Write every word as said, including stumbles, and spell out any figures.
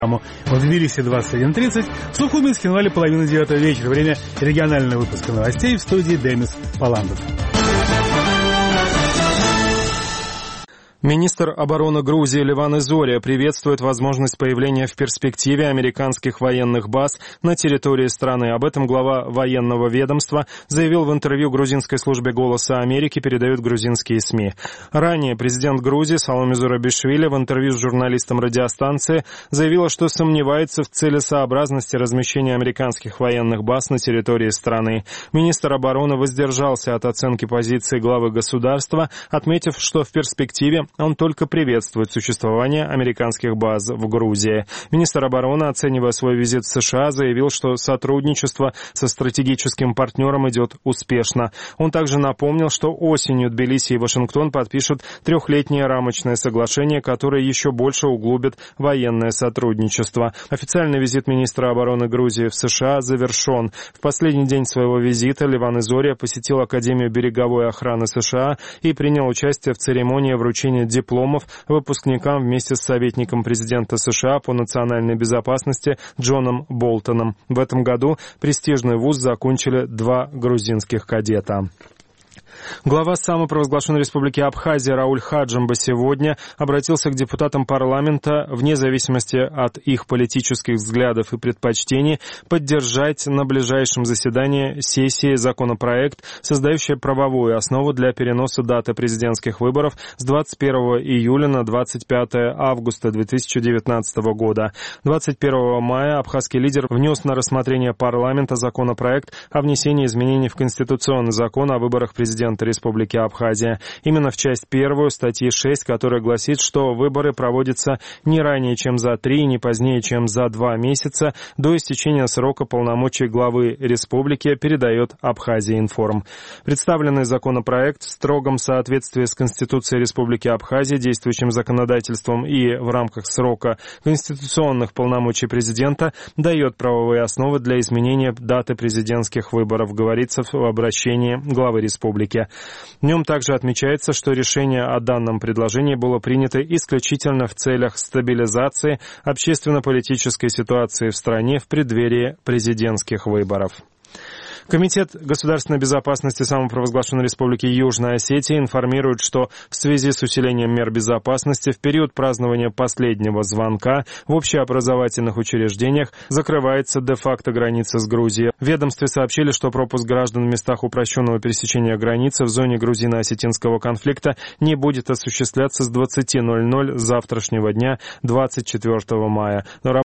В Тбилиси двадцать один тридцать, в Сухуме с Хинвали половина девятого вечера. Время регионального выпуска новостей, в студии Демис Паландов. Министр обороны Грузии Леван Зоря приветствует возможность появления в перспективе американских военных баз на территории страны. Об этом глава военного ведомства заявил в интервью грузинской службе «Голоса Америки», передают грузинские СМИ. Ранее президент Грузии Саломе Зурабишвили в интервью с журналистом радиостанции заявила, что сомневается в целесообразности размещения американских военных баз на территории страны. Министр обороны воздержался от оценки позиции главы государства, отметив, что в перспективе он только приветствует существование американских баз в Грузии. Министр обороны, оценивая свой визит в США, заявил, что сотрудничество со стратегическим партнером идет успешно. Он также напомнил, что осенью Тбилиси и Вашингтон подпишут трехлетнее рамочное соглашение, которое еще больше углубит военное сотрудничество. Официальный визит министра обороны Грузии в США завершен. В последний день своего визита Леван Зоря посетил Академию береговой охраны США и принял участие в церемонии вручения дипломов выпускникам вместе с советником президента США по национальной безопасности Джоном Болтоном. В этом году престижный вуз закончили два грузинских кадета. Глава самопровозглашенной республики Абхазия Рауль Хаджимба сегодня обратился к депутатам парламента, вне зависимости от их политических взглядов и предпочтений, поддержать на ближайшем заседании сессии законопроект, создающий правовую основу для переноса даты президентских выборов с двадцать первого июля на двадцать пятое августа две тысячи девятнадцатого года. двадцать первого мая абхазский лидер внес на рассмотрение парламента законопроект о внесении изменений в Конституционный закон о выборах президента Республики Абхазия. Именно в часть первую статьи шесть, которая гласит, что выборы проводятся не ранее, чем за три, не позднее, чем за два месяца до истечения срока полномочий главы республики, передает Абхазия-Информ. Представленный законопроект в строгом соответствии с Конституцией Республики Абхазия, действующим законодательством и в рамках срока конституционных полномочий президента дает правовые основы для изменения даты президентских выборов, говорится в обращении главы республики. В нем также отмечается, что решение о данном предложении было принято исключительно в целях стабилизации общественно-политической ситуации в стране в преддверии президентских выборов. Комитет государственной безопасности самопровозглашенной республики Южная Осетия информирует, что в связи с усилением мер безопасности в период празднования последнего звонка в общеобразовательных учреждениях закрывается де-факто граница с Грузией. В ведомстве сообщили, что пропуск граждан в местах упрощенного пересечения границы в зоне грузино-осетинского конфликта не будет осуществляться с двадцати ноль-ноль завтрашнего дня, двадцать четвертого мая.